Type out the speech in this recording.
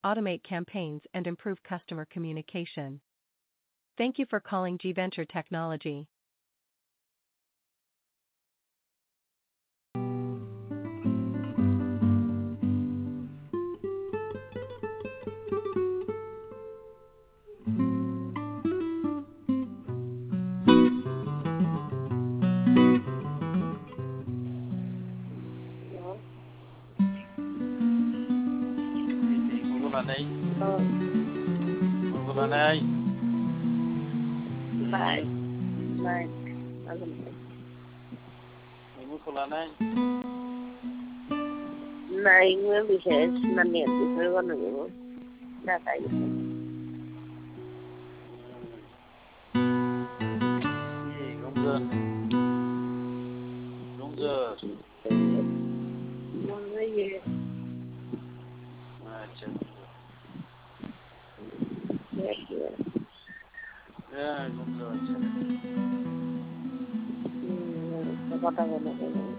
automate campaigns and improve customer communication. Thank you for calling G-Venture Technology. Này Google này Này Google này này Nguyễn bị hết là niệm thì phải con nữa là tại gì không giờ không cái gì अच्छा কথা বলো